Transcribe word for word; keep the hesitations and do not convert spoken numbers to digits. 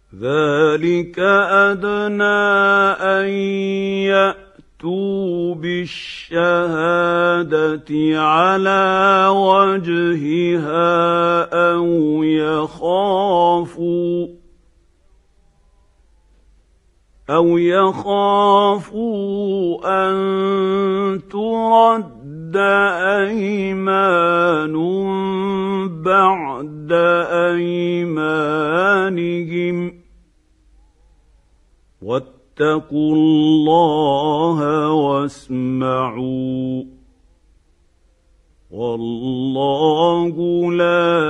ذلك أدنى أن يأتوا بالشهادة على وجهها أو يخافوا أو يخافوا أن ترد أيمان بعد أيمانهم واتقوا الله واسمعوا والله لا